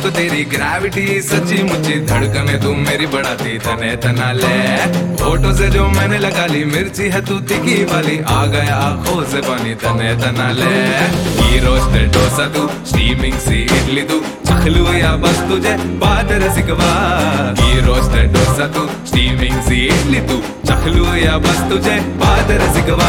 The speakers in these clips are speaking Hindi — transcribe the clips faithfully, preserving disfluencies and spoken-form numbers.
तो तेरी ग्रेविटी सच्ची मुच्ची धड़कने तू मेरी बढ़ाती तने तना ले। फोटो से जो मैंने लगा ली मिर्ची है तू तीखी वाली, आ गया आंखों से पानी तने तना ले। घी रोस्टेड डोसा तू, स्टीमिंग सी इडली तू, चखलू या बस तुझे बात रसिकवा। घी रोस्टेड डोसा तू, स्टीमिंग सी इडली तू, चखलू या बस तुझे बात रसिकवा।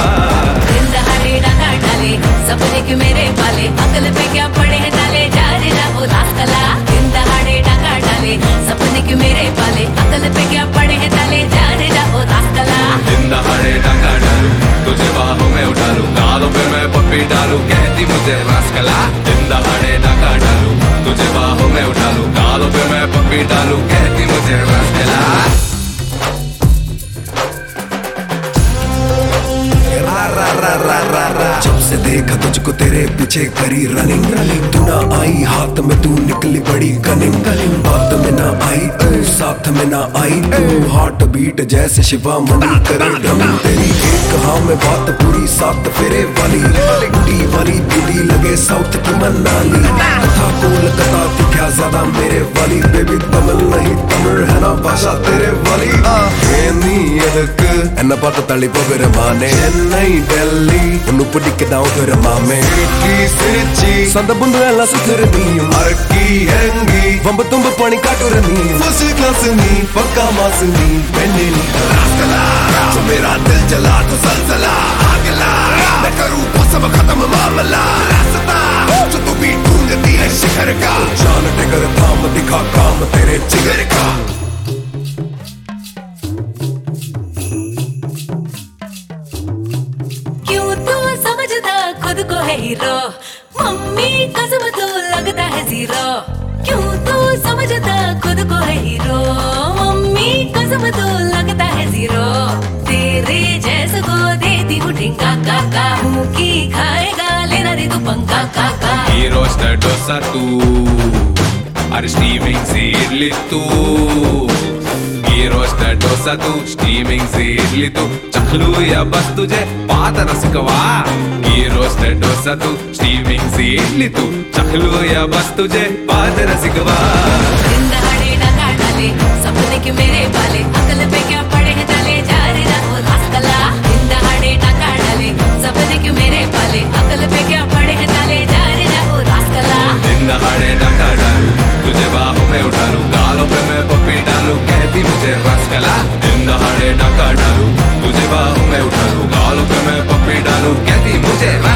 डाले सपने के मेरे पाले, अकल पे क्या पड़े हैं ताले, जा रे जा वो रास्कला। दिन दहाड़े डाका डाले सपने के मेरे पाले, अकल पे क्या पड़े हैं ताले, जा रे जा वो रास्कला। दिन दहाड़े डाका डालू, तुझे बाहों में उठा लूं, गालों पे मैं पप्पी डालू, कहती मुझे रास्कला। दिन दहाड़े डाका डालू, तुझे बाहों में उठा लूं, गालों पे मैं पप्पी डालू, कहती मुझे रास्कला। जब से देखा तुझको तेरे पीछे करी रनिंग रनिंग, तू ना आई हाथ में तू निकली बड़ी कनिंग कनिंग। बात में ना आई तू साथ में ना आई तू, हार्ट बीट जैसे शिवा मणि करे ड्रम। तेरी एक हाँ में बात पूरी सात फेरे वाली, बुढ़ी वाली दीदी लगे साउथ की मनाली। कथा कोलकाता थी क्या ज्यादा मेरे वाली, बेबी तमिल नहीं तमिल है ना भाषा तेरे वाली। என்ன பார்த்து தள்ளி போகிற மானே, சென்னை டெல்லி ஒன்னு பிடிக்கதான் ஒரு மாமே। சிரிச்சி சந்த புந்து எல்லாம் சுத்துற நீ, மறக்கி எங்கி வம்பு தும்பு பணி காட்டுற நீ, ஃபர்ஸ்ட் கிளாஸ் நீ பக்கா மாஸ் நீ, பெண்ணே நீ रास्कला। तो मेरा दिल जला तो सलसला आगला, मैं करूँ सब खत्म मामला। रास्ता जो तू भी ढूंढती है शिखर का, जान टिगर थाम दिखा काम तेरे जिगर का। खुद को है हीरो, मम्मी कसम तो लगता है जीरो। क्यों तू समझता खुद को है हीरो, मम्मी कसम तो लगता है जीरो। तेरे जैसे को देती हूँ ढिंगा काका, मुँह की खाएगा लेना दे तू पंखा काका। घी रोस्टेड डोसा तू, अरे स्टीमिंग सी इडली तू। घी रोस्टेड डोसा तू, स्टीमिंग सी इडली तू, चखलू या बस तुझे बात रसिकवा। घी रोस्टेड डोसा तू, स्टीमिंग सी इडली तू, चखलू या बस तुझे बात रसिकवा। दिन दहाड़े डाका डाले सपने के मेरे पाले, अकल पे क्या पड़े हैं ताले, जा रे जा वो रास्कला। दिन दहाड़े डाका डाले सपने के मेरे पाले, अकल पे क्या पड़े हैं ताले, जा रे जा वो रास्कला। दिन दहाड़े डाका डालू, तुझे बाहों में उठा लूं, गालों पे मैं पप्पी डालू, कहती मुझे रास्कला। दिन दहाड़े डाका डालू, तुझे बाहों में उठा लूं, गालों पे मैं पप्पी डालू, कहती मुझे